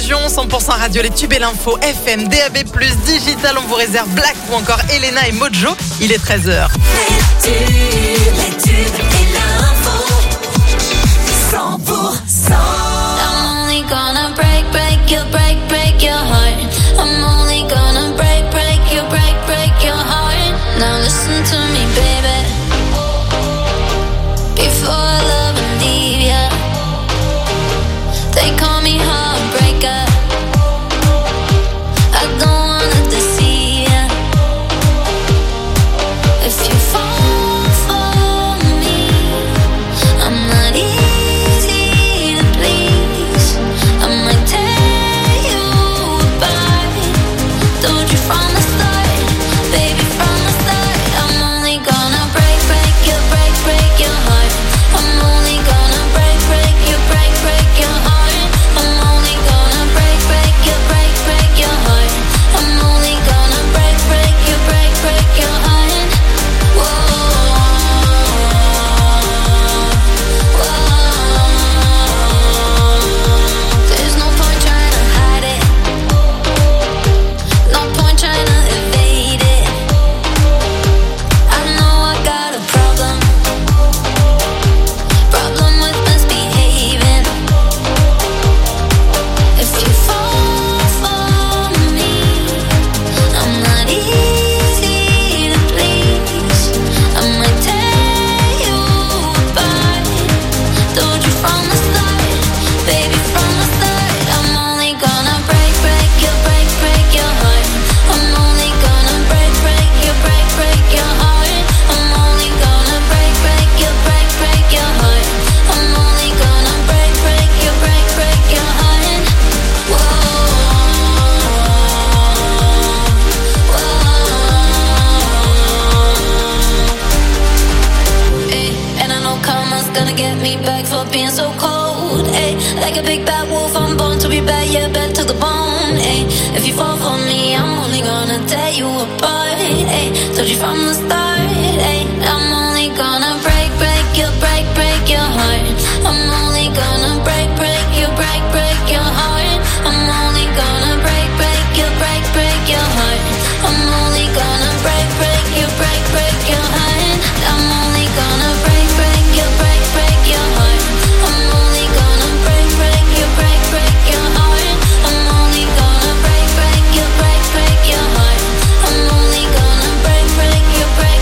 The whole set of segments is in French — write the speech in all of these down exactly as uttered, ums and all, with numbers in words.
région, cent pour cent radio, les tubes et l'info, F M, D A B plus, digital, on vous réserve Black ou encore Elena et Mojo. Il est treize heures. Les tubes, les tubes et l'info, cent pour cent. I'm only gonna break, break your, break, break your heart. I'm only gonna break, break your, break, break your heart. Now listen to me, baby. Before I love and leave ya, they call me heartbreaker. I don't wanna deceive ya. If you fall for me, I'm not easy to please. I might tear you apart. Told you from the start, baby, from the start. I'm only gonna break, break your, break, break your heart. I'm only gonna break, break your, break, break your heart. I'm only gonna break, break your, break, break your heart. I'm only gonna break, break your, break, break your heart. Whoa, whoa. There's no point trying to hide it. No point trying to evade it. I know I got a problem. Problem with misbehaving. If you fall for me, I'm not easy to please. I might tear you apart. Told you from the start, baby, from the start. I'm only gonna break, break your, break, break your heart. I'm only gonna break, break your, break, break your heart. I'm only gonna break, break your, break, break your heart. I'm only gonna break, break your, break, break your heart. Whoa, whoa. Ay, and I know karma's gonna get me back for being so cold. Ay, like a big bad wolf, I'm born to be bad, yeah, bad to the bone. Ay, if you fall for me, I'm only gonna tear you apart. Ay, told you from the start. Ay, I'm only gonna break, break your, break, break your heart. I'm only gonna break, break your, break, break your heart. I'm only gonna break, break your, break, break your heart. I'm only gonna break, break your, break, break your heart. I'm only gonna break, break your, break, break your heart. I'm only gonna break, break your, break, break your heart. I'm only gonna break, break your, break, break your heart. I'm only gonna break, break your, break,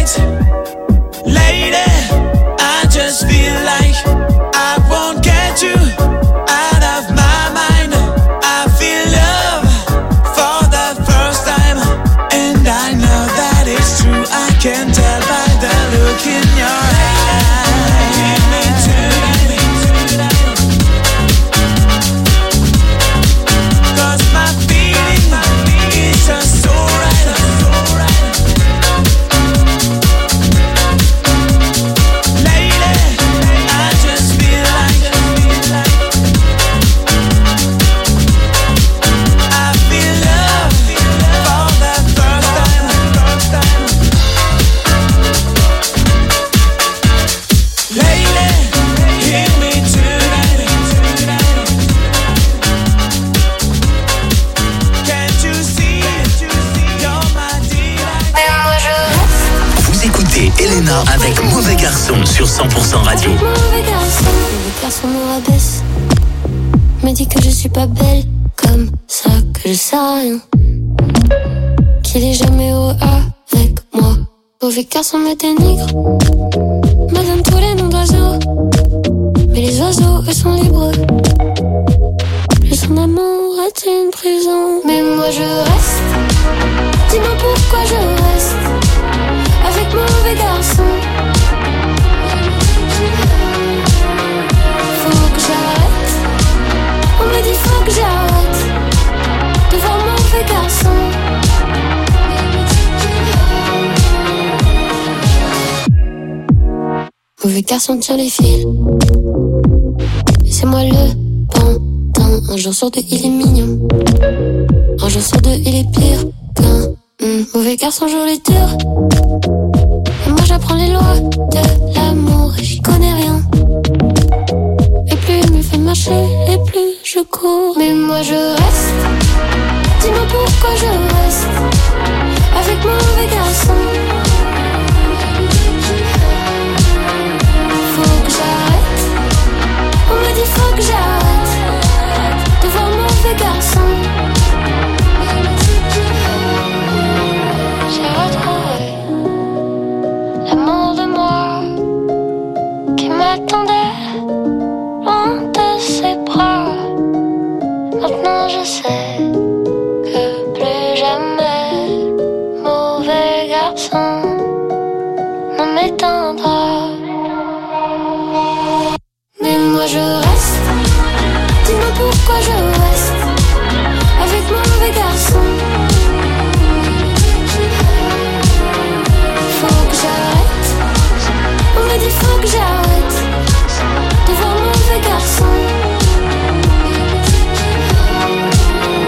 night. Lady, I just feel like I won't get you out of my mind. I feel love for the first time, and I know that it's true. I can tell by the look in your eyes. Give me tonight, cause my feeling is just so right. Lady, I just feel like I feel love for the first time. Lady, hear me tonight. Can't you see? You're my delight. Vous écoutez Elena avec Mauvais Garçon sur cent pour cent Radio. Mauvais garçon, mauvais garçon me rabaisse. Me dit que je suis pas belle, comme ça que je sais rien. Qu'il est jamais heureux avec moi. Mauvais garçon me dénigre, me donne tous les noms d'oiseaux. Mais les oiseaux, eux sont libres. Le son d'amour est une prison. Mais moi je reste. Dis-moi pourquoi je reste avec mauvais garçon. Faut que j'arrête. On me dit faut que j'arrête de voir mauvais garçon. Mauvais garçon tire les fils. Et c'est moi le pantin. Un jour sur deux il est mignon. Un jour sur deux il est pire qu'un mmh. Mauvais garçon joue les durs. Et moi j'apprends les lois de l'amour et j'y connais rien. Et plus il me fait marcher et plus je cours. Mais moi je reste. Dis-moi pourquoi je reste avec mauvais garçon. Faut que j'arrête. On me dit faut que j'arrête de voir mauvais garçon. J'ai retrouvé l'amour de moi qui m'attendait loin de ses bras. Maintenant je sais que plus jamais mauvais garçon ne m'éteindra. Mais moi je reste. Dis-moi pourquoi je reste avec mauvais garçon. Faut que j'arrête. On me dit faut que j'arrête de voir mauvais garçon.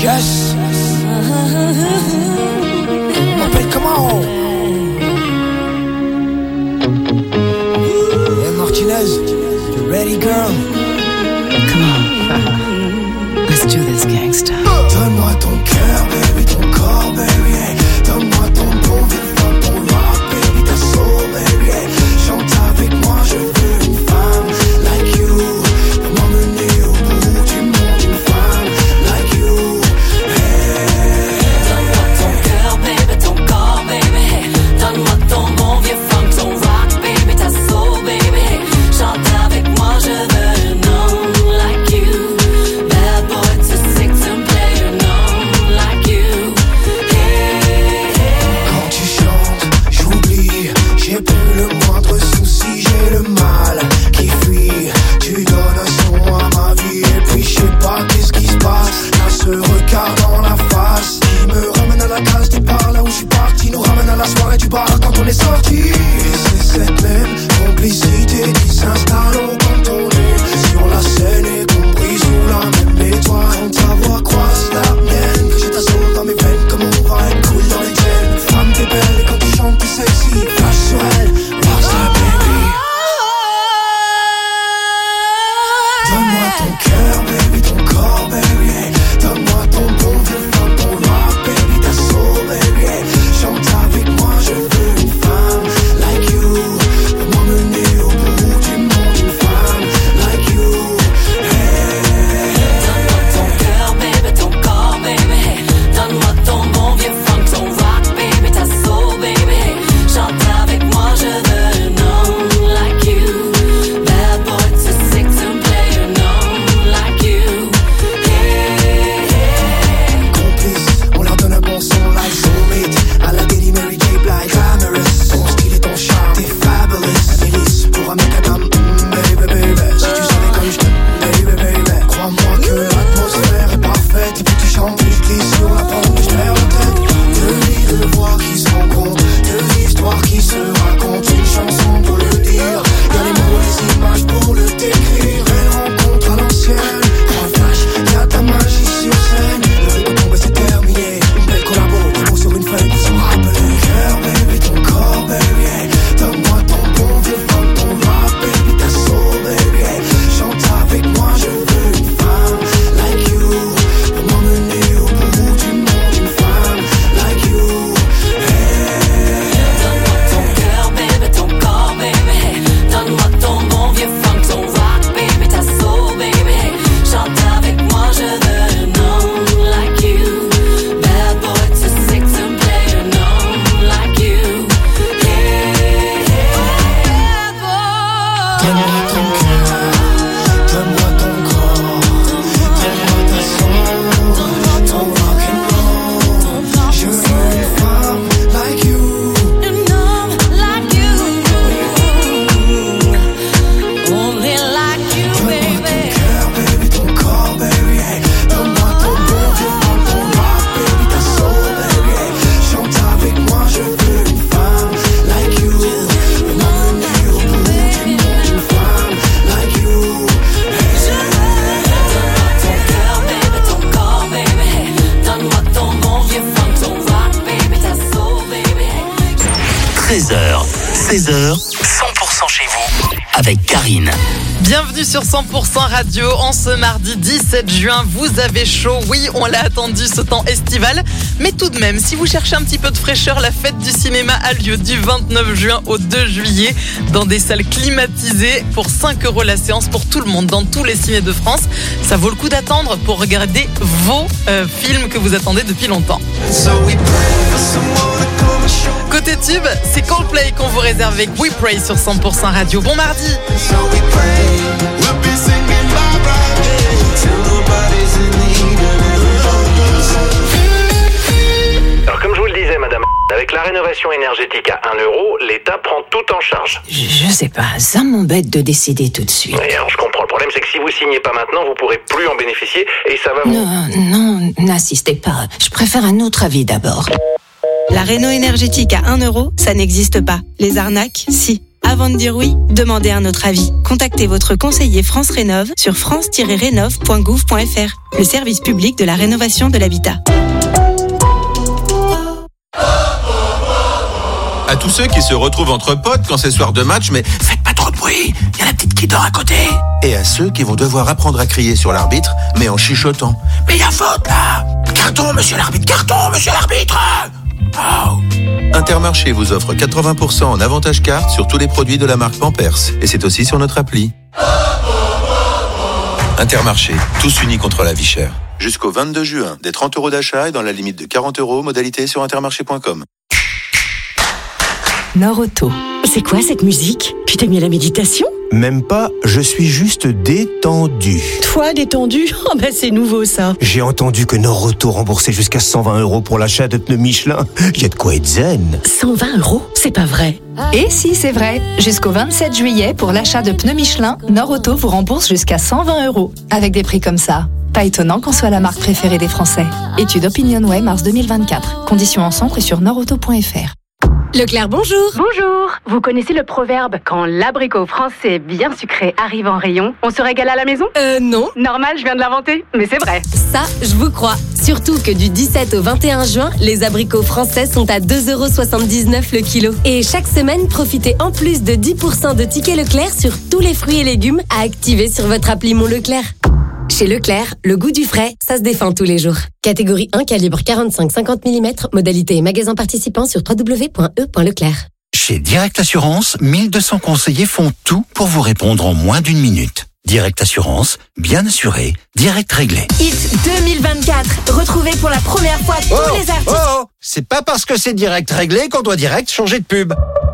Yes. On m'appelle comment? Hey Martinez, you ready girl? Come on. Let's do this, gangsta. Donne-moi ton cœur, baby, ton corps, baby, hey. Donne-moi ton bon vieux femme, ton rock, baby, ta soul, baby, hey. Chante avec moi, je veux une femme like you, pour m'emmener au bout du monde, une femme like you, hey. Donne-moi ton cœur, baby, ton corps, baby, hey. Donne-moi ton bon vieux funk, ton rock, baby, ta soul, baby, hey. Chante avec moi, je veux un homme like you. Bad boy to six and play an homme like you. Hey, hey. Quand tu chantes, j'oublie, j'ai plus le moindre souci, j'ai le mal qui fuit. Tu donnes un son à ma vie et puis je sais pas qu'est-ce qui se passe. Là ce regard dans la face qui me ramène à la case départ, là où je suis parti, nous ramène à la soirée du bar quand on est sorti. Et c'est cette même complicité qui s'installe au cantonné sur la scène et compris sous la même étoile. Ta voix croise la mienne, que j'ai ta soul dans mes veines, comme on va être cool dans les tiennes. Femme t'es belle et quand tu chantes t'es sexy, flash sur elle, rockstar baby. Donne-moi ton cœur baby, ton corps baby, hey. Donne-moi ton bon vieux femme, ton rock baby, ta soul baby, hey. Chante avec moi, je veux une femme like you, pour m'emmener au bout du monde, une femme like you, hey. Donne-moi ton cœur, baby, ton corps, baby, hey. Donne-moi ton bon vieux funk, ton rock, baby, ta soul, baby, hey. Chante avec moi, je veux un homme like you. Bad boy to six and play an homme like you. Hey, hey. Complice, on leur donne un bon son like Soulmate, à la Daily Mary J. Blige, glamorous, ton style et ton charme, t'es fabulous. Délice pour un mec à dame, mm, baby, baby. Si tu savais comme je t'aime, baby, baby. Crois-moi que l'atmosphère est parfaite, et puis tu chantes, et je glisse sur la pente, et je perds la tête. Deux lits, deux voix qui se rencontrent, deux histoires qui se racontent, une chanson pour le dire, y'a les mots, les images pour le décrire. Belle rencontre à l'ancienne, un flash, y'a ta magie sur scène. Le rythme tombe et c'est terminé, une belle collabo, un mot sur une feuille pour se rappeler. Cœur baby, ton corps baby, hey. Donne-moi ton bon vieux funk, ton rock baby, ta soul baby, hey. Chante avec moi, je veux une femme like you, pour m'emmener au bout du monde, une femme like you, hey. Donne-moi ton cœur, baby, ton corps, baby, hey. Donne-moi ton bon vieux funk, ton rock, baby, ta soul, baby, hey. Chante avec moi, je veux un homme like you. Bad boy to six and play an homme like you. Hey, hey. Bad boy. Donne-moi ton cœur, donne-moi ton corps, donne-moi ta soul, ton rock'n'roll. Je veux une femme like you. An homme like you. Only like you, Donne-moi ton baby. cœur, baby, ton corps, baby, hey. Donne-moi ton bon vieux femme, ton rock, baby, ta soul, baby, hey. Chante avec moi, je veux une femme like you, pour m'emmener au bout du monde, une femme like you, hey. Donne-moi ton cœur, baby, ton corps, baby, hey. Donne-moi ton bon vieux funk, ton rock, baby, ta soul, baby, hey. treize heures, seize heures, cent pour cent chez vous avec Karine. Bienvenue sur cent pour cent Radio en ce mardi dix-sept juin. Vous avez chaud, oui, on l'a attendu ce temps estival. Mais tout de même, si vous cherchez un petit peu de fraîcheur, la fête du cinéma a lieu du vingt-neuf juin au deux juillet dans des salles climatisées pour cinq euros la séance pour tout le monde dans tous les ciné de France. Ça vaut le coup d'attendre pour regarder vos euh, films que vous attendez depuis longtemps. Côté tube, c'est Coldplay qu'on vous réserve avec We Pray sur cent pour cent Radio. Bon mardi. Alors comme je vous le disais madame, avec la rénovation énergétique à un euro, l'État prend tout en charge. Je, je sais pas, ça m'embête de décider tout de suite. Oui, alors je comprends. Le problème c'est que si vous signez pas maintenant, vous pourrez plus en bénéficier et ça va vous... Non, non, n'insistez pas. Je préfère un autre avis d'abord. La réno énergétique à un euro, ça n'existe pas. Les arnaques, si. Avant de dire oui, demandez un autre avis. Contactez votre conseiller France Rénov sur france tiret rénov point gouv point f r, le service public de la rénovation de l'habitat. À tous ceux qui se retrouvent entre potes quand c'est soir de match, mais faites pas trop de bruit, il y a la petite qui dort à côté. Et à ceux qui vont devoir apprendre à crier sur l'arbitre, mais en chuchotant. Mais il y a faute là. Carton, monsieur l'arbitre, carton, monsieur l'arbitre. Oh. Intermarché vous offre quatre-vingts pour cent en avantage carte sur tous les produits de la marque Pampers. Et c'est aussi sur notre appli. Intermarché, tous unis contre la vie chère. Jusqu'au vingt-deux juin, des trente euros d'achat et dans la limite de quarante euros, modalité sur intermarché point com. Nord-Auto. C'est quoi cette musique? Tu t'es mis à la méditation? Même pas, je suis juste détendu. Toi, détendu? Oh bah c'est nouveau ça. J'ai entendu que Nord-Auto remboursait jusqu'à cent vingt euros pour l'achat de pneus Michelin. Il y a de quoi être zen. cent vingt euros? C'est pas vrai. Et si, c'est vrai. Jusqu'au vingt-sept juillet, pour l'achat de pneus Michelin, Nord-Auto vous rembourse jusqu'à cent vingt euros. Avec des prix comme ça. Pas étonnant qu'on soit la marque préférée des Français. Étude OpinionWay, mars deux mille vingt-quatre. Conditions en centre et sur nord auto point f r. Leclerc, bonjour. Bonjour. Vous connaissez le proverbe « Quand l'abricot français bien sucré arrive en rayon, on se régale à la maison » Euh, non. Normal, je viens de l'inventer, mais c'est vrai. Ça, je vous crois. Surtout que du dix-sept au vingt et un juin, les abricots français sont à deux euros soixante-dix-neuf le kilo. Et chaque semaine, profitez en plus de dix pour cent de tickets Leclerc sur tous les fruits et légumes à activer sur votre appli Mon Leclerc. Chez Leclerc, le goût du frais, ça se défend tous les jours. Catégorie un, calibre quarante-cinq à cinquante millimètres, modalité et magasin participant sur w w w point e point leclerc. Chez Direct Assurance, mille deux cents conseillers font tout pour vous répondre en moins d'une minute. Direct Assurance, bien assuré, direct réglé. Hit deux mille vingt-quatre, retrouvez pour la première fois tous Oh, les artistes. oh, oh, c'est pas parce que c'est direct réglé qu'on doit direct changer de pub.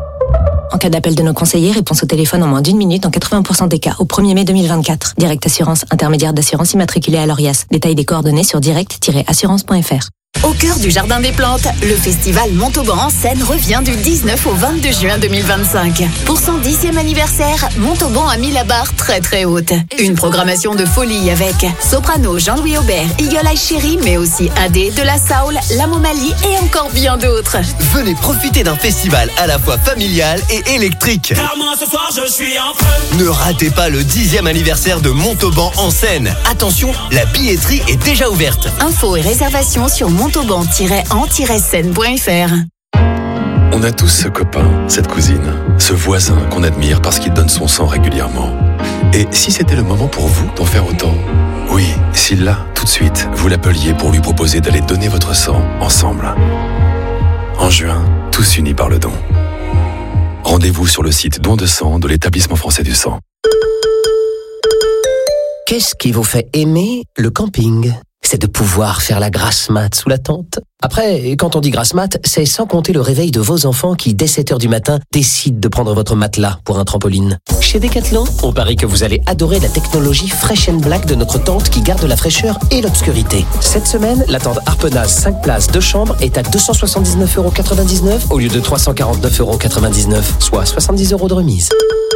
En cas d'appel de nos conseillers, réponse au téléphone en moins d'une minute dans quatre-vingts pour cent des cas au premier mai deux mille vingt-quatre. Direct Assurance, intermédiaire d'assurance immatriculée à l'Orias. Détail des coordonnées sur direct tiret assurance point f r. Au cœur du Jardin des Plantes, le festival Montauban en Seine revient du dix-neuf au vingt-deux juin deux mille vingt-cinq. Pour son dixième anniversaire, Montauban a mis la barre très très haute. Une programmation de folie avec Soprano, Jean-Louis Aubert, Eagle Eye Cherry, mais aussi A D, De La Soul, La Momalie et encore bien d'autres. Venez profiter d'un festival à la fois familial et électrique. Car moi ce soir je suis en feu. Ne ratez pas le dixième anniversaire de Montauban en Seine. Attention, la billetterie est déjà ouverte. Infos et réservations sur montauban tiret en tiret seine point f r. On a tous ce copain, cette cousine, ce voisin qu'on admire parce qu'il donne son sang régulièrement. Et si c'était le moment pour vous d'en faire autant? Oui, si là, tout de suite, vous l'appeliez pour lui proposer d'aller donner votre sang ensemble. En juin, tous unis par le don. Rendez-vous sur le site Don de sang de l'Établissement français du sang. Qu'est-ce qui vous fait aimer le camping? C'est de pouvoir faire la grasse mat sous la tente. Après, quand on dit grasse mat, c'est sans compter le réveil de vos enfants qui, dès sept heures du matin, décident de prendre votre matelas pour un trampoline. Chez Decathlon, on parie que vous allez adorer la technologie Fresh and Black de notre tente qui garde la fraîcheur et l'obscurité. Cette semaine, la tente Harpenaz cinq places deux chambres est à deux cent soixante-dix-neuf euros quatre-vingt-dix-neuf au lieu de trois cent quarante-neuf euros quatre-vingt-dix-neuf, soit soixante-dix euros de remise.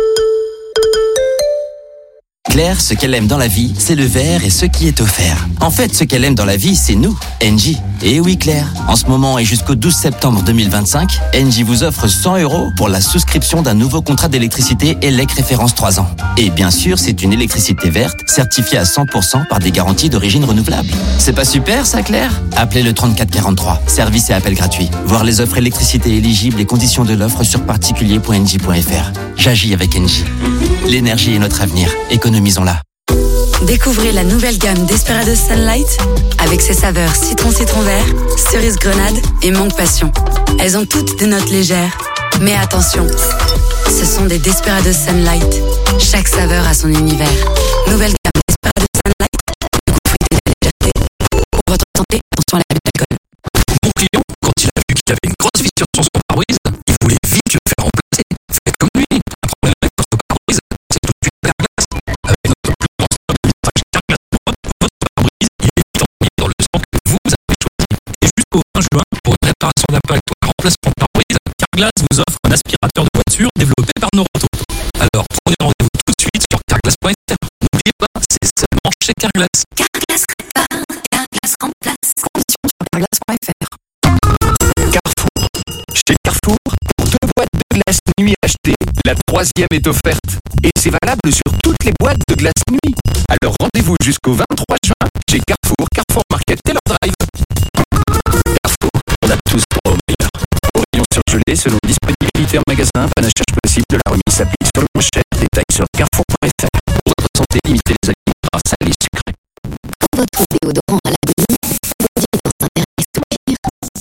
Claire, ce qu'elle aime dans la vie, c'est le verre et ce qui est offert. En fait, ce qu'elle aime dans la vie, c'est nous, Engie. Et oui, Claire, en ce moment et jusqu'au douze septembre deux mille vingt-cinq, Engie vous offre cent euros pour la souscription d'un nouveau contrat d'électricité E L E C référence trois ans. Et bien sûr, c'est une électricité verte, certifiée à cent pour cent par des garanties d'origine renouvelable. C'est pas super, ça, Claire? Appelez le trente-quatre quarante-trois. Service et appel gratuit. Voir les offres électricité éligibles et conditions de l'offre sur particulier point engie point f r. J'agis avec Engie. L'énergie est notre avenir. Économisons-la. Découvrez la nouvelle gamme Desperados Sunlight avec ses saveurs citron citron vert, cerise grenade et mangue passion. Elles ont toutes des notes légères, mais attention, ce sont des Desperados Sunlight. Chaque saveur a son univers. Nouvelle gamme Desperados Sunlight, le goût fruité de la légèreté. Pour votre santé, attention à l'abus d'alcool. Mon client, quand il a vu qu'il avait une grosse fissure sur son pare-brise, il voulait vite le faire remplacer. Faites comme lui, un problème avec votre pare-brise, c'est tout de suite Carglass. Avec notre plus grand stock de vitrage Carglass Europe, votre pare-brise, il est vite emballé dans le sang que vous avez choisi. Et jusqu'au vingt juin, pour une réparation d'impact ou un remplacement de pare-brise, Carglass vous offre un aspirateur de voiture développé par Nord-Auto. Alors prenez rendez-vous tout de suite sur carglass point f r. N'oubliez pas, c'est seulement chez Carglass. Carglass répare, Carglass remplace. Conditions sur carglass point f r. Carrefour. Chez Carrefour, pour deux boîtes de glace nuit achetée, la troisième est offerte. Et c'est valable sur toutes les boîtes de glace nuit. Alors rendez-vous jusqu'au vingt-trois juin chez Carrefour, Carrefour Market, Taylor Drive. Carrefour, on a tous pour au meilleur. Au rayon surgelé, selon disponibilité en magasin, panachage possible de la remise s'applique sur le pochette. Détails sur carrefour point f r. Pour votre santé, limitez les aliments gras, salés, sucrés. Pour votre déodorant à la bouille, vos directeurs s'intéressent tout pire.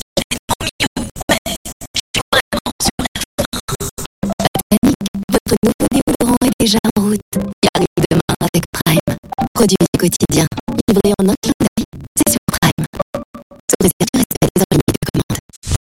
Votre nouveau déodorant est déjà en route. Il arrive demain avec Prime. Produit du quotidien, livré en un clin d'œil, c'est sur Prime. Sous réserve du respect des ordres de commande.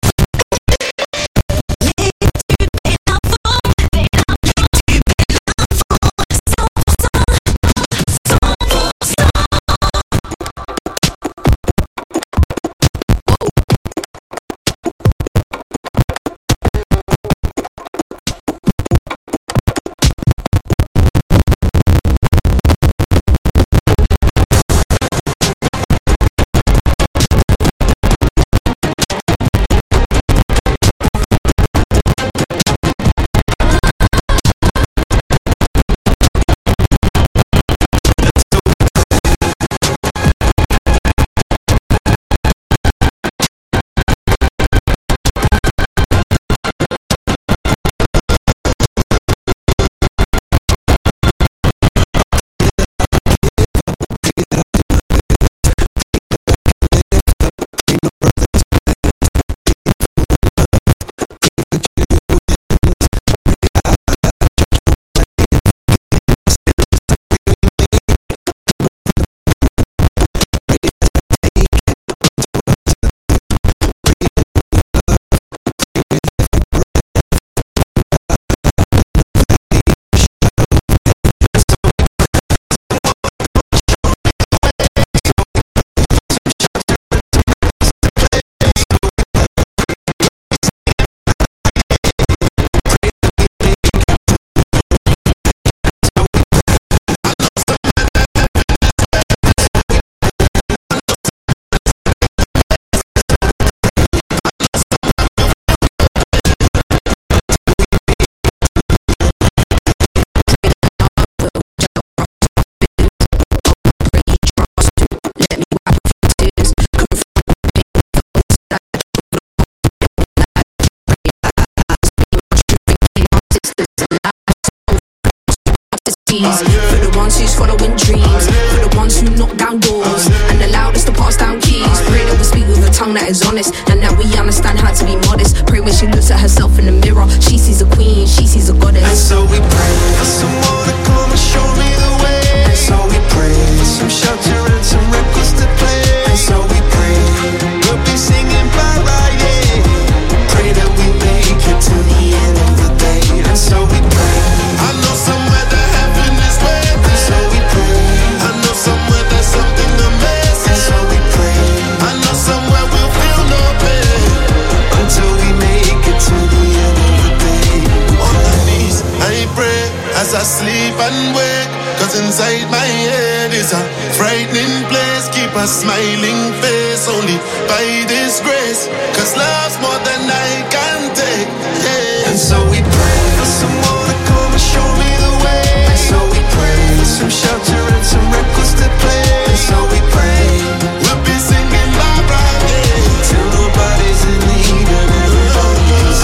For the ones who's following dreams, for the ones who knock down doors, and allowed us to pass down keys. Pray that we speak with a tongue that is honest, and that we understand how to be modest. Pray when she looks at herself in the mirror, she sees a queen, she sees a goddess. And so we pray for someone to come and show me the way. And so we pray for some shelter and some records to play. And so we pray we'll be singing bye bye, yeah. Pray that we make it to the end of the day. And so we pray. I know somewhere that heaven is waiting. And so we pray. I know somewhere there's something amazing. And so we pray. I know somewhere we'll feel no pain until we make it to the end of the day. On my knees, I pray as I sleep and wake. Cause inside my head is a frightening place. Keep a smiling face only by this grace. Cause love's more than I can take, yeah. And so we pray for someone to come and show me the way. And so we pray for some shelter and some records to play. And so we pray we'll be singing bye bye, yeah, till nobody's in need of everybody's.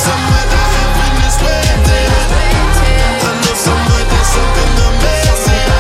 Somewhere there's something amazing.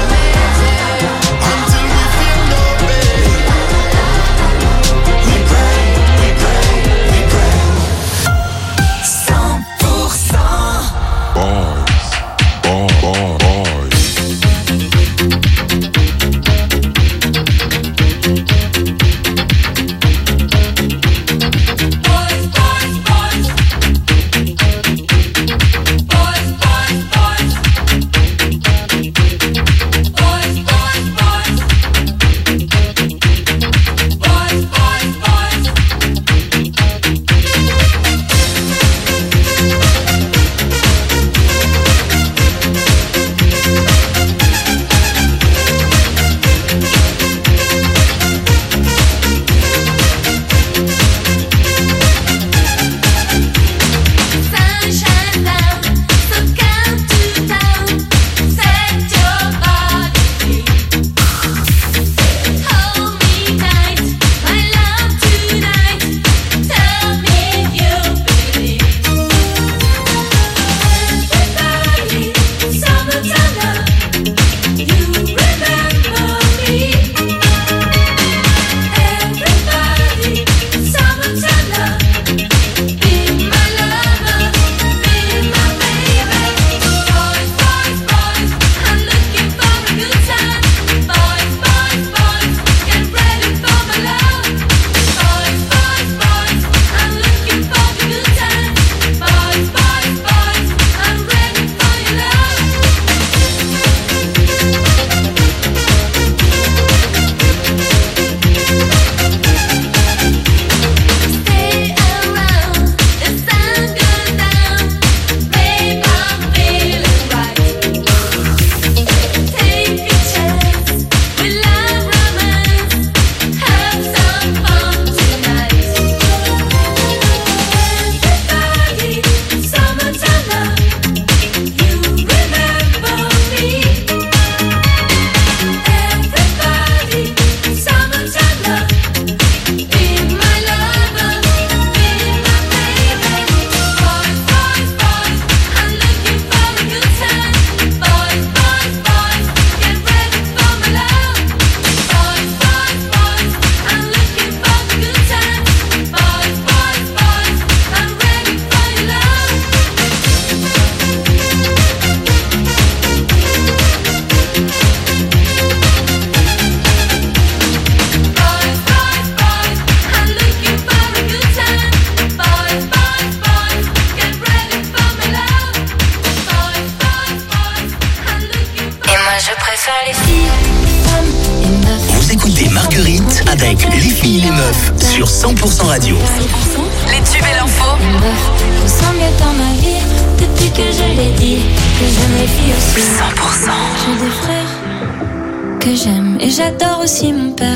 avec les filles et les meufs sur cent pour cent radio. Les tubes et l'info. Je me sens mieux dans ma vie depuis que je l'ai dit, que j'aime les filles aussi. cent pour cent. J'ai des frères que j'aime et j'adore aussi mon père.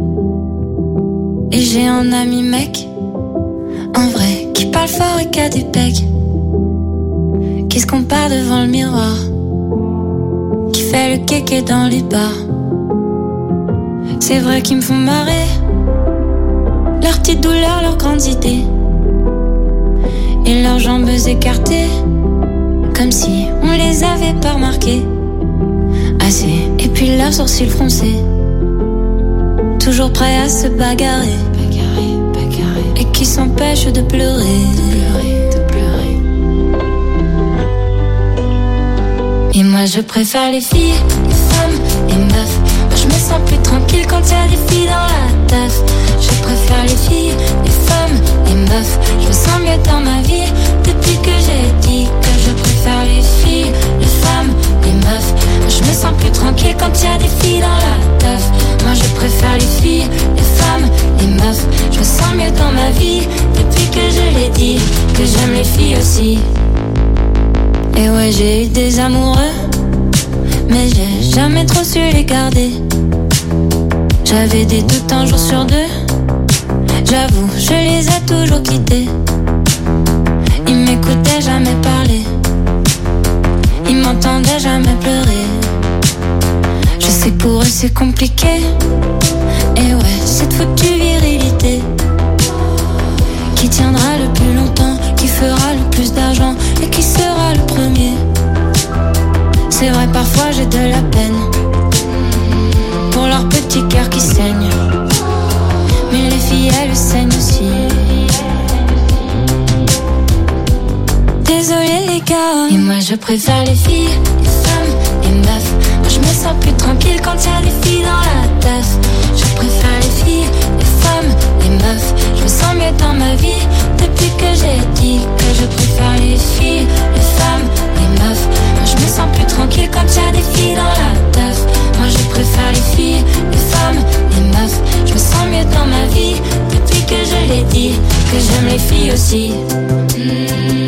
Et j'ai un ami mec, un vrai, qui parle fort et qui a du pec, qui se compare devant le miroir, qui fait le kéké dans les bars. C'est vrai qu'ils me font marrer, leurs petites douleurs, leurs grandes idées, et leurs jambes écartées, comme si on les avait pas remarquées. Assez, et puis leurs sourcils froncés, toujours prêts à se bagarrer, bagarrer, bagarrer, et qui s'empêchent de pleurer, de pleurer, de pleurer. Et moi je préfère les filles, les femmes, les meufs. Moi je me sens plus tranquille quand y a des filles dans la teuf. Je préfère les filles, les femmes, les meufs. Je me sens mieux dans ma vie depuis que j'ai dit que je préfère les filles, les femmes, les meufs. Moi je me sens plus tranquille quand y a des filles dans la teuf. Moi je préfère les filles, les femmes, les meufs. Je me sens mieux dans ma vie depuis que je l'ai dit, que j'aime les filles aussi. Et ouais, j'ai eu des amoureux, mais j'ai jamais trop su les garder. J'avais des doutes un jour sur deux, j'avoue, je les ai toujours quittés. Ils m'écoutaient jamais parler, ils m'entendaient jamais pleurer. Je sais que pour eux c'est compliqué, et ouais, cette foutue virilité qui tiendra le plus longtemps, qui fera le plus d'argent et qui sera le premier. C'est vrai, parfois j'ai de la peine pour leur petit cœur qui saigne, mais les filles elles saignent aussi. Désolée les gars, et moi je préfère les filles, les femmes, les meufs. Moi je me sens plus tranquille quand y a des filles dans la teuf. Je préfère les filles, les femmes, les meufs. Je me sens mieux dans ma vie depuis que j'ai dit que je préfère les filles, les femmes, les meufs. Moi je me sens plus tranquille quand y a des filles dans la teuf. Moi je préfère les filles, les femmes, les meufs. Je me sens mieux dans ma vie depuis que je l'ai dit, que j'aime les filles aussi. Mmh.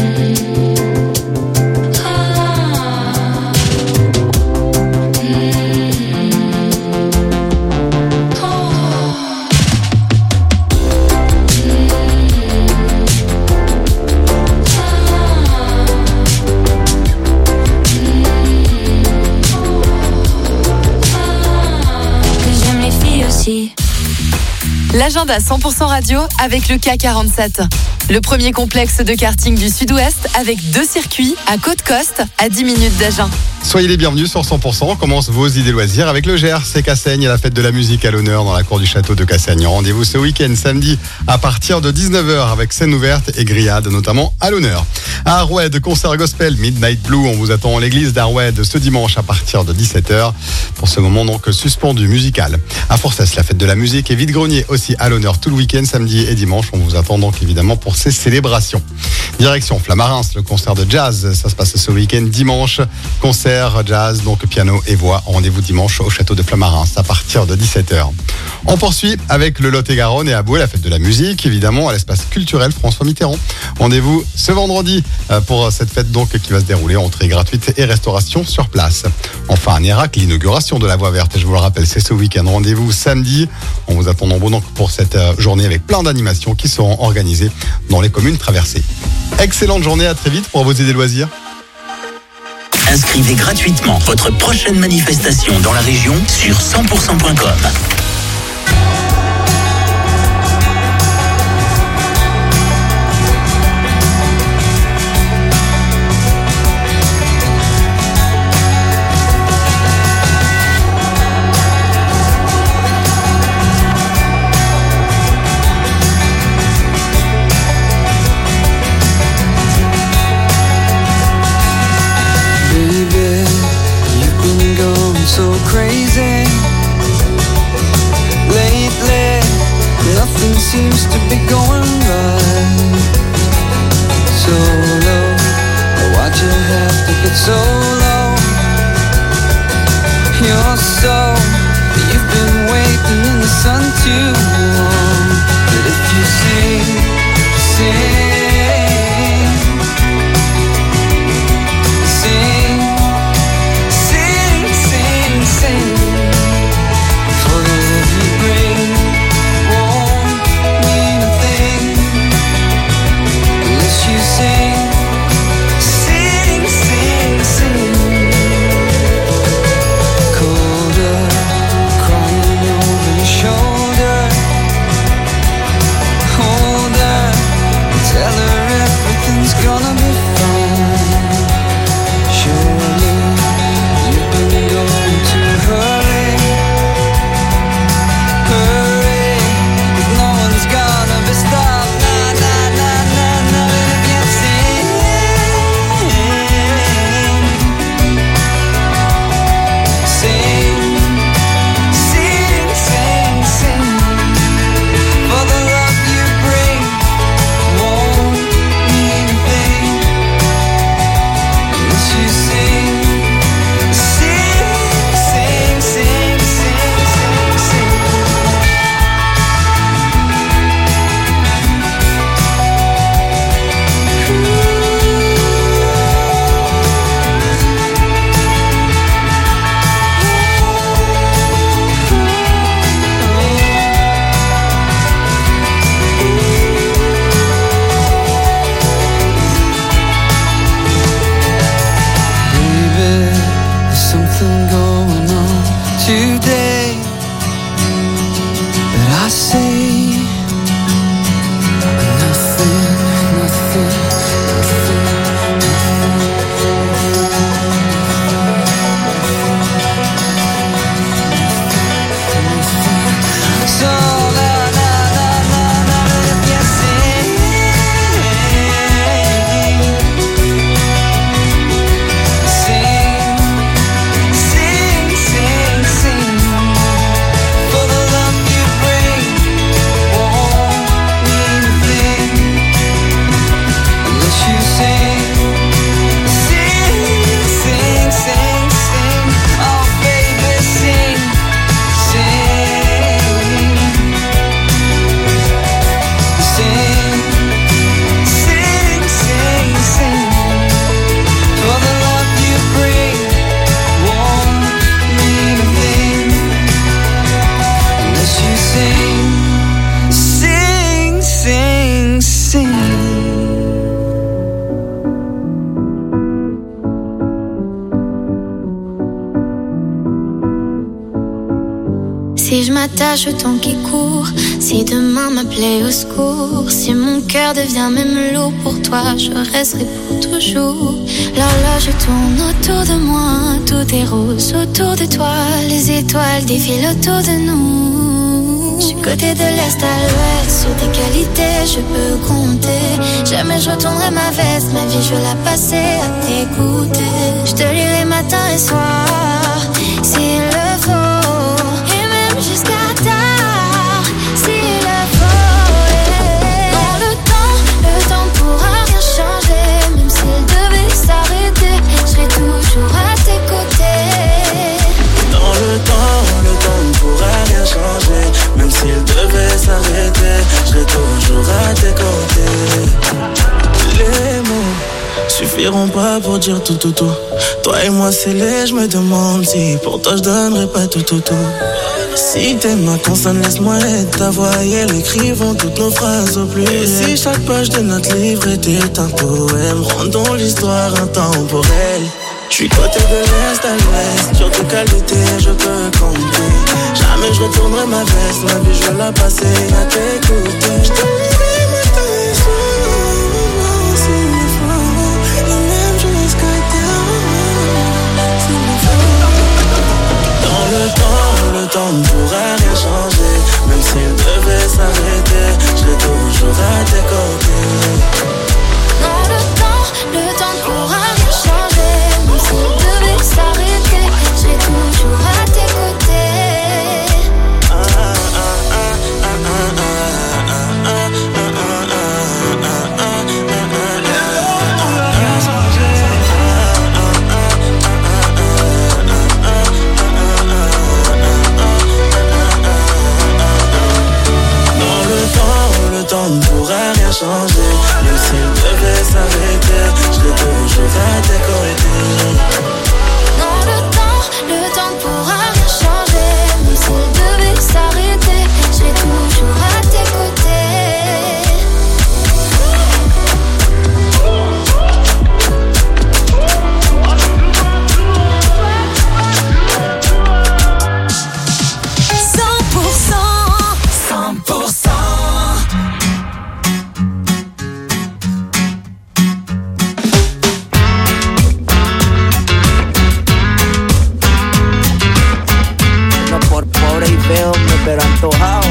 L'agenda cent pour cent radio avec le K quarante-sept. Le premier complexe de karting du Sud-Ouest avec deux circuits à Côte-Coste à dix minutes d'Agen. Soyez les bienvenus sur cent pour cent. On commence vos idées loisirs avec le Gers. C'est Cassaigne et la fête de la musique à l'honneur dans la cour du château de Cassaigne. Rendez-vous ce week-end samedi à partir de dix-neuf heures avec scène ouverte et grillade notamment à l'honneur. À Aroued, concert gospel Midnight Blue. On vous attend à l'église d'Aroued ce dimanche à partir de dix-sept heures pour ce moment donc suspendu musical. À Forcès, la fête de la musique et vide-grenier aussi à l'honneur tout le week-end samedi et dimanche. On vous attend donc évidemment pour ces célébrations. Direction Flamarins, le concert de jazz. Ça se passe ce week-end dimanche. Concert jazz, donc piano et voix. Rendez-vous dimanche au château de Flamarins à partir de dix-sept heures. On poursuit avec le Lot-et-Garonne et à Boué, la fête de la musique, évidemment, à l'espace culturel François Mitterrand. Rendez-vous ce vendredi pour cette fête donc qui va se dérouler, entrée gratuite et restauration sur place. Enfin, à Nérac, l'inauguration de la voie verte, je vous le rappelle, c'est ce week-end. Rendez-vous samedi. On vous attend nombreux donc pour cette journée avec plein d'animations qui seront organisées dans les communes traversées. Excellente journée, à très vite pour vos idées loisirs. Inscrivez gratuitement votre prochaine manifestation dans la région sur cent pour cent point com. So crazy lately, nothing seems to be going right. So low, why'd you have to get so low? You're so, you've been waiting in the sun too Si je m'attache au temps qui court, si demain m'appelait au secours, si mon cœur devient même lourd pour toi, je resterai pour toujours. L'horloge tourne autour de moi, tout est rose autour de toi, les étoiles défilent autour de nous. Du côté de l'est à l'ouest, sur tes qualités je peux compter. Jamais je retournerai ma veste, ma vie je vais la passer à t'écouter. Je te lirai matin et soir, s'il le faut. Jusqu'à tard, s'il le faut. Dans le temps, le temps pourra rien changer. Même s'il devait s'arrêter, je serai toujours à tes côtés. Dans le temps, le temps ne pourra rien changer. Même s'il devait s'arrêter, je serai toujours à tes côtés. Les mots suffiront pas pour dire tout tout tout. Toi et moi c'est les, je me demande si pour toi je donnerais pas tout tout tout. Si tes mains consonnent, laisse-moi être ta voix et elle écrivons toutes nos phrases au plus. Et si chaque page de notre livre était un poème, rendons l'histoire intemporelle. J'suis côté de l'est à l'ouest, sur tes qualités je peux compter. Jamais je retournerai ma veste, ma vie je vais la passer à t'écouter. J'te lirai matin et soir, s'il le faut, et même jusqu'à tard, s'il le faut. Dans le temps, le temps ne pourra rien changer. Même s'il devait s'arrêter, je serai toujours à tes côtés. Dans le temps, le temps ne pourra rien changer. Même s'il devait s'arrêter, je serai toujours à tes côtés. Ah, ah, ah, ah, ah, ah, ah, ah, le temps ne pourra rien changer. Même s'il devait s'arrêter, je serai toujours à tes côtés. Dans le temps, le temps ne pourra rien changer. Même s'il devait s'arrêter, je serai toujours à tes côtés. cent pour cent, cent pour cent. Pero antojado.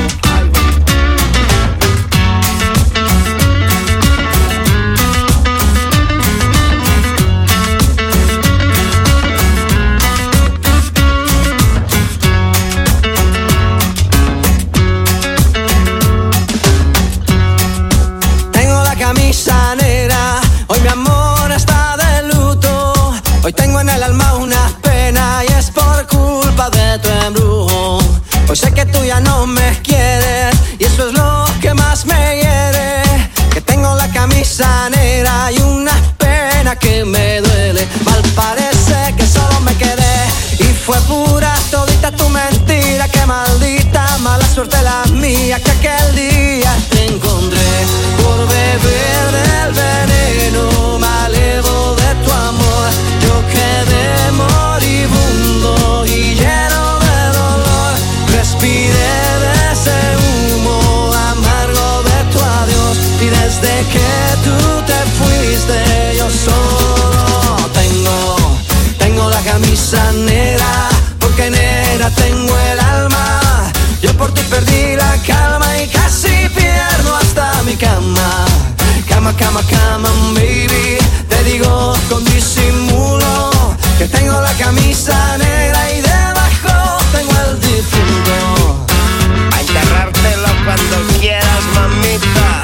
Tengo la camisa negra, hoy mi amor está de luto. Hoy tengo en el alma una pena y es por culpa de tu embrujo. Hoy sé que tú ya no me quieres y eso es lo que más me hiere. Que tengo la camisa negra y una pena que me duele. Mal parece que solo me quedé y fue pura todita tu mentira. Que maldita mala suerte la mía que aquel día te encontré. Por beber del veneno me alevo de tu amor. Yo quedé moribundo y lleno de dolor. Respiré de ese humo amargo de tu adiós. Y desde que tú te fuiste yo solo tengo, tengo la camisa negra. Porque negra tengo el alma. Yo por ti perdí la calma y casi pierdo hasta mi cama. Cama, cama, cama, baby. Te digo con disimulo que tengo la camisa negra y debajo tengo el difunto. A enterrártelo cuando quieras, mamita.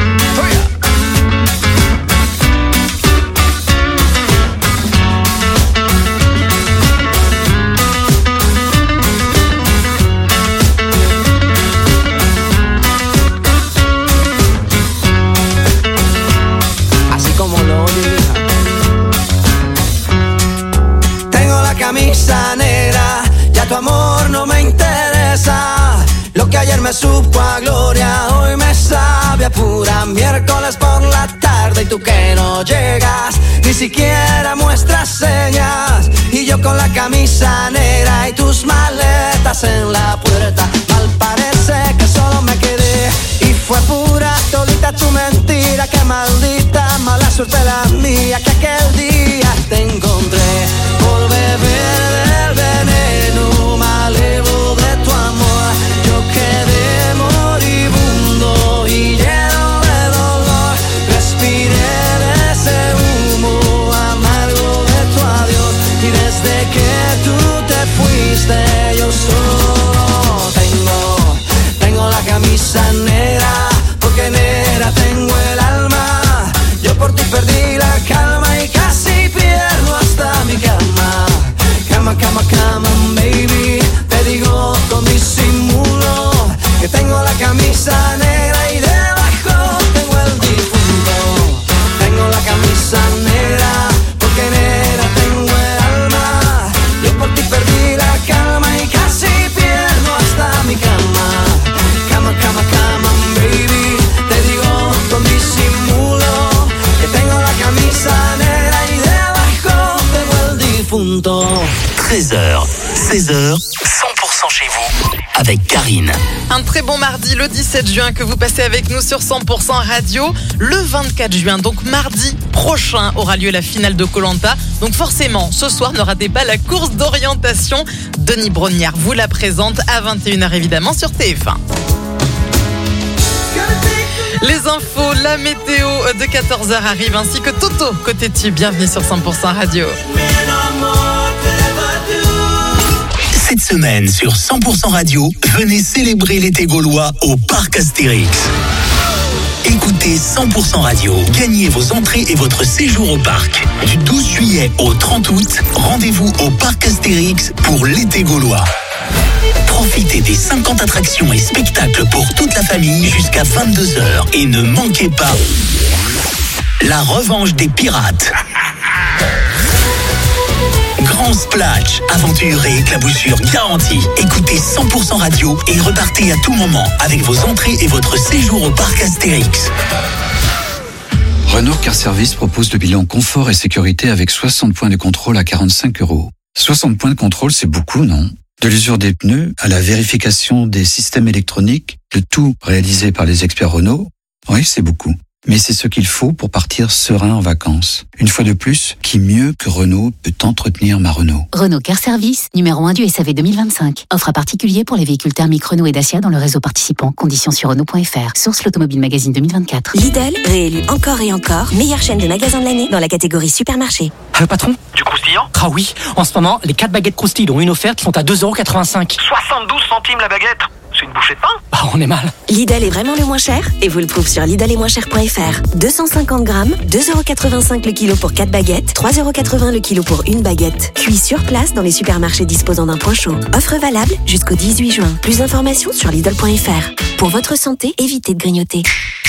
Así como lo oyes. Tengo la camisa negra, ya tu amor no me interesa. Lo que ayer me supo a gloria, hoy me sabe a pura miércoles por la tarde. Y tú que no llegas, ni siquiera muestras señas. Y yo con la camisa negra y tus maletas en la puerta. puerta. Mal parece que solo me quedé y fue pura todita tu mentira. Que maldita mala suerte la mía que aquel día te encontré por beber del veneno malevo de tu amor. Yo quedé moribundo y lleno de dolor. Respiré de ese humo amargo de tu adiós y desde que tú te fuiste yo solo tengo, tengo la camisa negra porque negra tengo el alma. Yo por ti perdí la calma y casi pierdo hasta mi cama. Cama, cama, cama, baby. Te digo con disimulo que tengo la camisa negra y debajo tengo el difunto. Tengo la camisa negra porque negra tengo el alma. Yo por ti perdí la calma y casi pierdo hasta mi cama. Cama, cama, cama, baby. Te digo con disimulo que tengo la camisa negra y debajo tengo el difunto. treize heures, seize heures, cent pour cent chez vous, avec Karine. Un très bon mardi, le dix-sept juin, que vous passez avec nous sur cent pour cent Radio. Le vingt-quatre juin, donc mardi prochain, aura lieu la finale de Koh-Lanta. Donc forcément, ce soir, ne ratez pas la course d'orientation. Denis Brognard vous la présente à vingt et une heures, évidemment, sur T F un. Les infos, la météo de quatorze heures arrive, ainsi que Toto, côté tube. Bienvenue sur cent pour cent Radio. Cette semaine, sur cent pour cent Radio, venez célébrer l'été gaulois au Parc Astérix. Écoutez cent pour cent Radio, gagnez vos entrées et votre séjour au parc. Du douze juillet au trente août, rendez-vous au Parc Astérix pour l'été gaulois. Profitez des cinquante attractions et spectacles pour toute la famille jusqu'à vingt-deux heures. Et ne manquez pas la revanche des pirates. Grand splash, aventure et éclaboussure garantie. Écoutez cent pour cent Radio et repartez à tout moment avec vos entrées et votre séjour au parc Astérix. Renault Car Service propose le bilan confort et sécurité avec soixante points de contrôle à quarante-cinq euros. soixante points de contrôle, c'est beaucoup, non? De l'usure des pneus à la vérification des systèmes électroniques, le tout réalisé par les experts Renault. Oui, c'est beaucoup. Mais c'est ce qu'il faut pour partir serein en vacances. Une fois de plus, qui mieux que Renault peut entretenir ma Renault? Renault Car Service, numéro un du S A V deux mille vingt-cinq. Offre à particulier pour les véhicules thermiques Renault et Dacia dans le réseau participant. Conditions sur Renault point F R. Source l'Automobile Magazine deux mille vingt-quatre. Lidl, réélu encore et encore, meilleure chaîne de magasins de l'année dans la catégorie supermarché. Allô patron? Du croustillant? Ah oui, en ce moment, les quatre baguettes croustilles dont une offerte sont à deux euros quatre-vingt-cinq. soixante-douze centimes la baguette. C'est une bouchée de pain? Bah on est mal. Lidl est vraiment le moins cher et vous le trouve sur lidl et moins cher point F R. deux cent cinquante grammes, deux euros quatre-vingt-cinq le kilo pour quatre baguettes, trois euros quatre-vingts le kilo pour une baguette. Cuit sur place dans les supermarchés disposant d'un point chaud. Offre valable jusqu'au dix-huit juin. Plus d'informations sur lidl point F R. Pour votre santé, évitez de grignoter.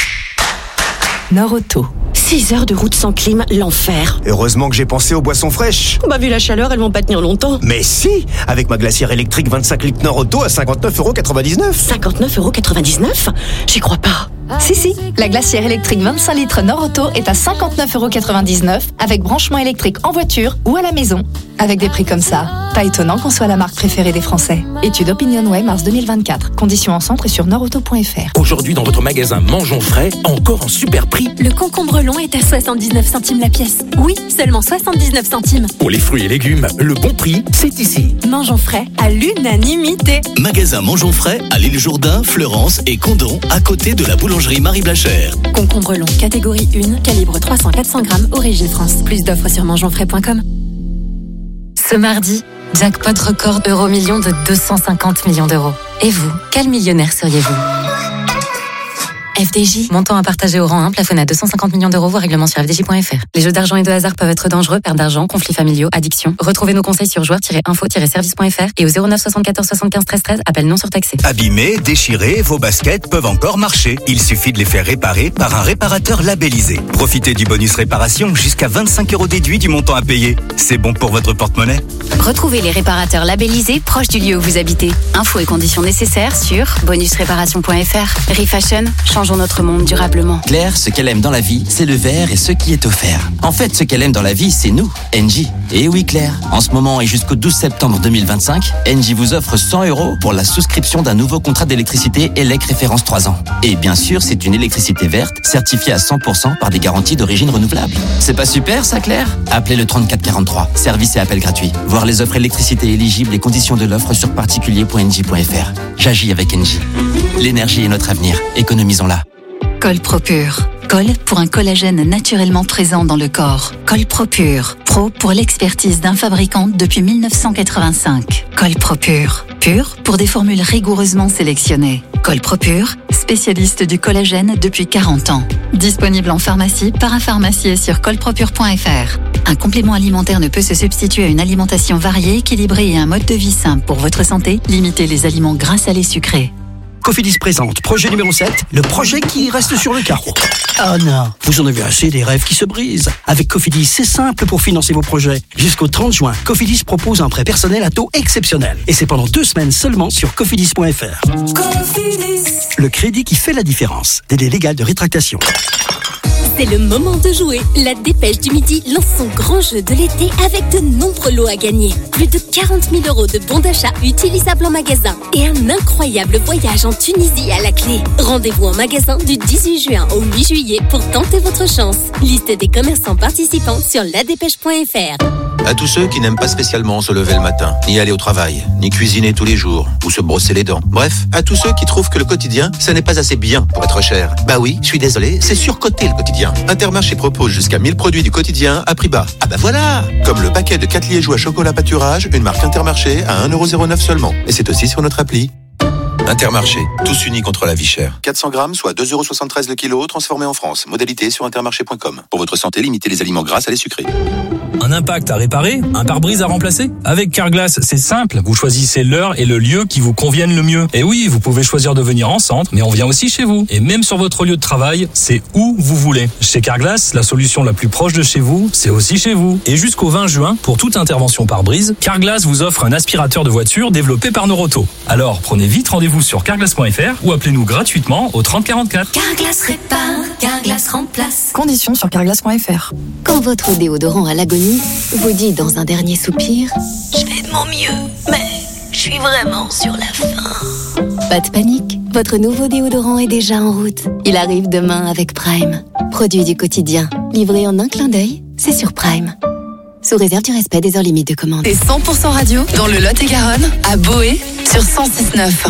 Nord-Auto. six heures de route sans clim, l'enfer. Heureusement que j'ai pensé aux boissons fraîches. Bah vu la chaleur, elles vont pas tenir longtemps. Mais si, avec ma glacière électrique vingt-cinq litres Nord-Auto à cinquante-neuf euros quatre-vingt-dix-neuf. cinquante-neuf euros quatre-vingt-dix-neuf? J'y crois pas. Si, si, la glacière électrique vingt-cinq litres Nord-Auto est à cinquante-neuf euros quatre-vingt-dix-neuf avec branchement électrique en voiture ou à la maison. Avec des prix comme ça, pas étonnant qu'on soit la marque préférée des Français. Étude OpinionWay mars deux mille vingt-quatre. Conditions en centre et sur nordauto point F R. Aujourd'hui, dans votre magasin Mangeons Frais, encore en super prix. Le concombre long est à soixante-dix-neuf centimes la pièce. Oui, seulement soixante-dix-neuf centimes. Pour les fruits et légumes, le bon prix, c'est ici. Mangeons Frais à l'unanimité. Magasin Mangeons Frais à l'île Jourdain, Fleurance et Condon, à côté de la boulangerie Marie Blachère. Concombre long, catégorie un, calibre trois cents à quatre cents grammes, origine France. Plus d'offres sur mangeons frais point com. Ce mardi, jackpot record euro-million de deux cent cinquante millions d'euros. Et vous, quel millionnaire seriez-vous? F D J, montant à partager au rang un, plafonné à deux cent cinquante millions d'euros, voire règlement sur f d j point f r. Les jeux d'argent et de hasard peuvent être dangereux, perte d'argent, conflits familiaux, addiction. Retrouvez nos conseils sur joueurs tiret info tiret service point f r et au zéro neuf soixante-quatorze soixante-quinze treize treize, appel non surtaxé. Abîmés, déchirés, vos baskets peuvent encore marcher. Il suffit de les faire réparer par un réparateur labellisé. Profitez du bonus réparation jusqu'à vingt-cinq euros déduit du montant à payer. C'est bon pour votre porte-monnaie. Retrouvez les réparateurs labellisés proches du lieu où vous habitez. Infos et conditions nécessaires sur bonus réparation point f r. Refashion, change changeons notre monde durablement. Claire, ce qu'elle aime dans la vie, c'est le verre et ce qui est offert. En fait, ce qu'elle aime dans la vie, c'est nous, Engie. Et oui, Claire, en ce moment et jusqu'au douze septembre deux mille vingt-cinq, Engie vous offre cent euros pour la souscription d'un nouveau contrat d'électricité E L E C référence trois ans. Et bien sûr, c'est une électricité verte, certifiée à cent pour cent par des garanties d'origine renouvelable. C'est pas super, ça, Claire? Appelez le trente-quatre quarante-trois. Service et appel gratuit. Voir les offres électricité éligibles et conditions de l'offre sur particulier point engie point f r. J'agis avec Engie. L'énergie est notre avenir. Économisons-la. Colpropure. Col pour un collagène naturellement présent dans le corps. Colpropure. Pro pour l'expertise d'un fabricant depuis mille neuf cent quatre-vingt-cinq. Colpropure. Pur pour des formules rigoureusement sélectionnées. Colpropure, spécialiste du collagène depuis quarante ans. Disponible en pharmacie, parapharmacie et sur colpropure point f r. Un complément alimentaire ne peut se substituer à une alimentation variée, équilibrée et un mode de vie simple pour votre santé. Limitez les aliments gras, salés, sucrés. Cofidis présente projet numéro sept, le projet qui reste sur le carreau. Oh non, vous en avez assez des rêves qui se brisent. Avec Cofidis, c'est simple pour financer vos projets. Jusqu'au trente juin, Cofidis propose un prêt personnel à taux exceptionnel. Et c'est pendant deux semaines seulement sur cofidis point f r. Cofidis. Le crédit qui fait la différence. Délai légal de rétractation. C'est le moment de jouer. La Dépêche du Midi lance son grand jeu de l'été avec de nombreux lots à gagner. Plus de quarante mille euros de bons d'achat utilisables en magasin et un incroyable voyage en Tunisie à la clé. Rendez-vous en magasin du dix-huit juin au huit juillet pour tenter votre chance. Liste des commerçants participants sur la dépêche point f r. À tous ceux qui n'aiment pas spécialement se lever le matin, ni aller au travail, ni cuisiner tous les jours, ou se brosser les dents. Bref, à tous ceux qui trouvent que le quotidien, ça n'est pas assez bien pour être cher. Bah oui, je suis désolé, c'est surcoté le quotidien. Intermarché propose jusqu'à mille produits du quotidien à prix bas. Ah bah voilà! Comme le paquet de quatre liégeois chocolat pâturage, une marque Intermarché à un euro zéro neuf seulement. Et c'est aussi sur notre appli. Intermarché, tous unis contre la vie chère. quatre cents grammes, soit deux euros soixante-treize le kilo, transformé en France. Modalité sur intermarché point com. Pour votre santé, limitez les aliments gras, salés, sucrés. Un impact à réparer, un pare-brise à remplacer? Avec Carglass, c'est simple. Vous choisissez l'heure et le lieu qui vous conviennent le mieux. Et oui, vous pouvez choisir de venir en centre, mais on vient aussi chez vous. Et même sur votre lieu de travail, c'est où vous voulez. Chez Carglass, la solution la plus proche de chez vous, c'est aussi chez vous. Et jusqu'au vingt juin, pour toute intervention pare-brise, Carglass vous offre un aspirateur de voiture développé par Noroto. Alors, prenez vite rendez-vous sur carglass point f r ou appelez-nous gratuitement au trente quarante-quatre. Carglass répare, Carglass remplace. Conditions sur carglass point f r. Quand votre déodorant à l'agonie vous dit dans un dernier soupir « Je fais de mon mieux, mais je suis vraiment sur la fin. » Pas de panique, votre nouveau déodorant est déjà en route. Il arrive demain avec Prime. Produit du quotidien, livré en un clin d'œil, c'est sur Prime. Sous réserve du respect des heures limites de commande. Et cent pour cent radio dans le Lot-et-Garonne, à Boé, sur cent six virgule neuf.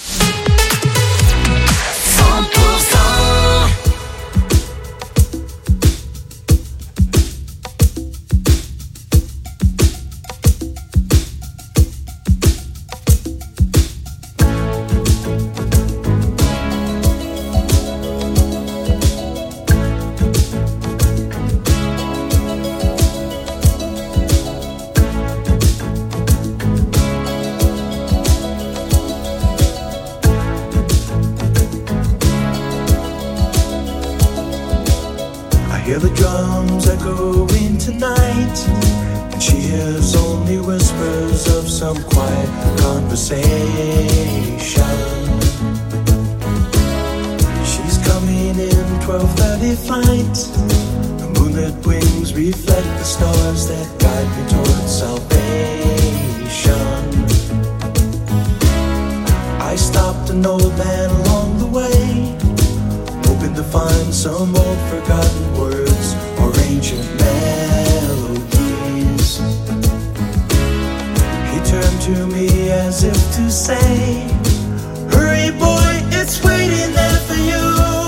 Hear the drums echoing tonight, and she hears only whispers of some quiet conversation. She's coming in twelve thirty flight. The moonlit wings reflect the stars that guide me towards salvation. I stopped an old man along the way, hoping to find some old forgotten words or ancient melodies. He turned to me as if to say, hurry boy, it's waiting there for you.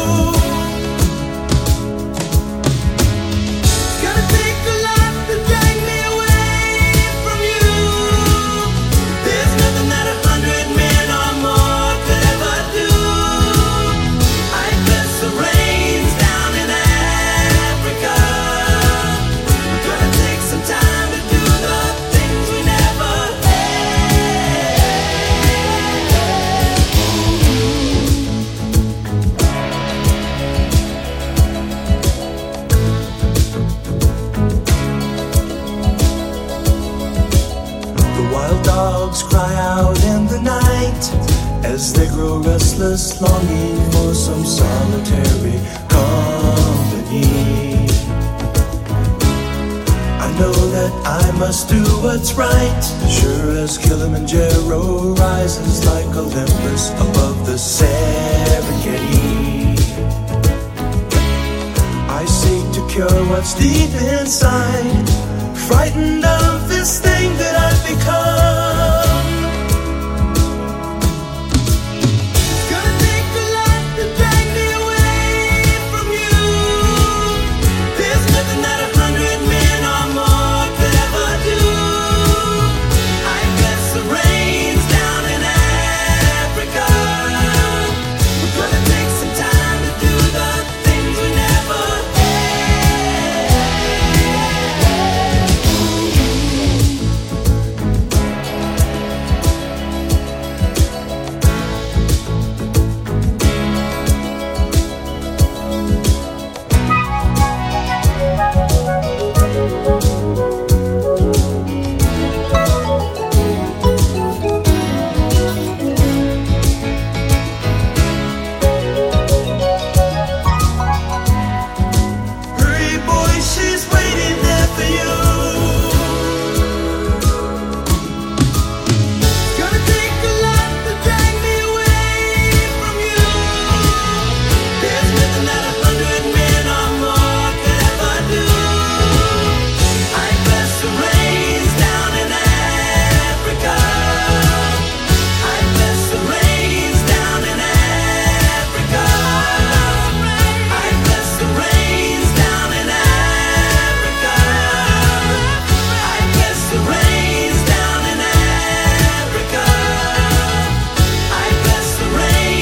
Gonna take a lot to drag me away from you. There's nothing that a hundred men or more could ever do. I bless the rains down in Africa. We're gonna take some time to do the things we never had. as they grow restless, longing for some solitary company. I know that I must do what's right, sure as Kilimanjaro rises like Olympus above the Serengeti. I seek to cure what's deep inside, frightened of this thing that I've become.